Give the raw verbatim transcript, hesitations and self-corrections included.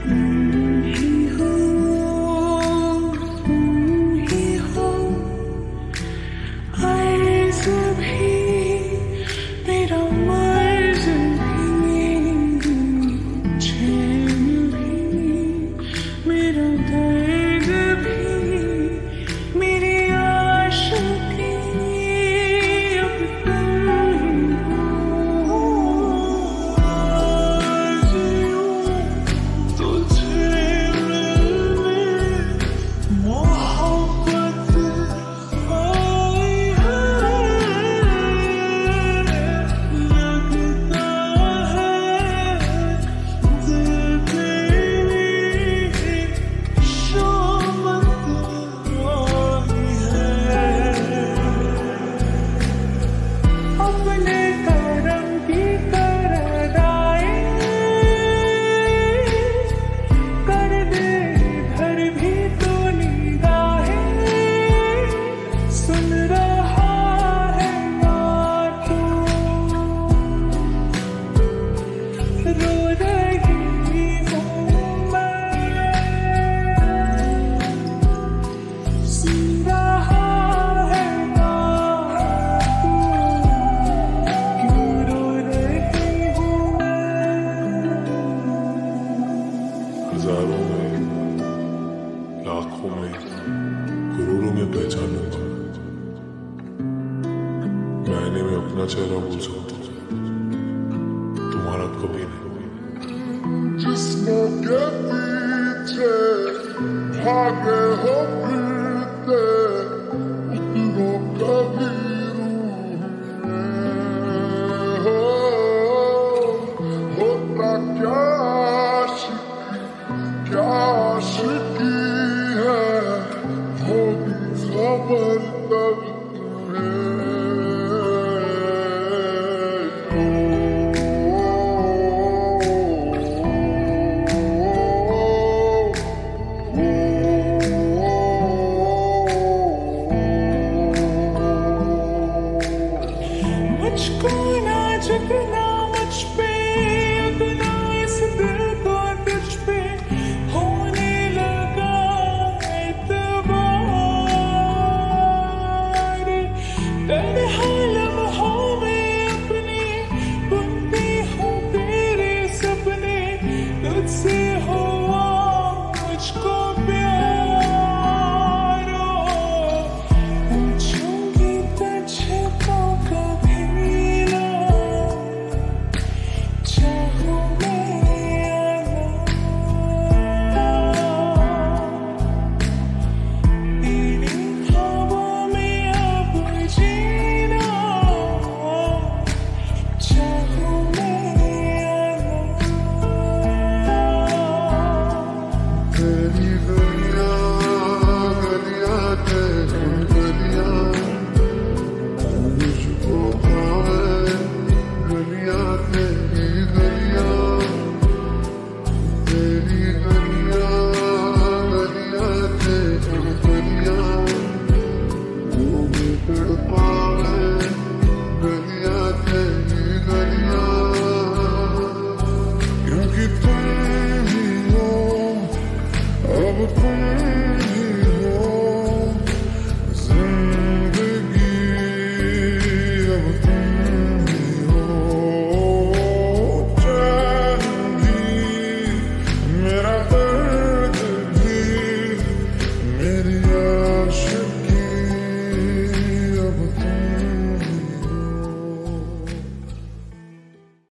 हजारों में, लाखों में, करोड़ों में पहचान लूंगा। मैंने में अपना चेहरा भूल सकता हूँ, तुम्हारा कभी नहीं। जिस्मों के पीछे भागे हो फिरते, उतरो कभी रूह में हो, होता क्या आशिकी, क्या आशिकी है, होगी खबर तब तुम्हें। मुझको ना झुकना मुझ पे, अपना इस दिल को तुझ पे होने लगा एतबार। तन्हा लम्हों में अपने बुनती हूँ तेरे सपने, तुझसे हुआ मुझको प्यार। पूछूंगी तुझको कभी अब तुम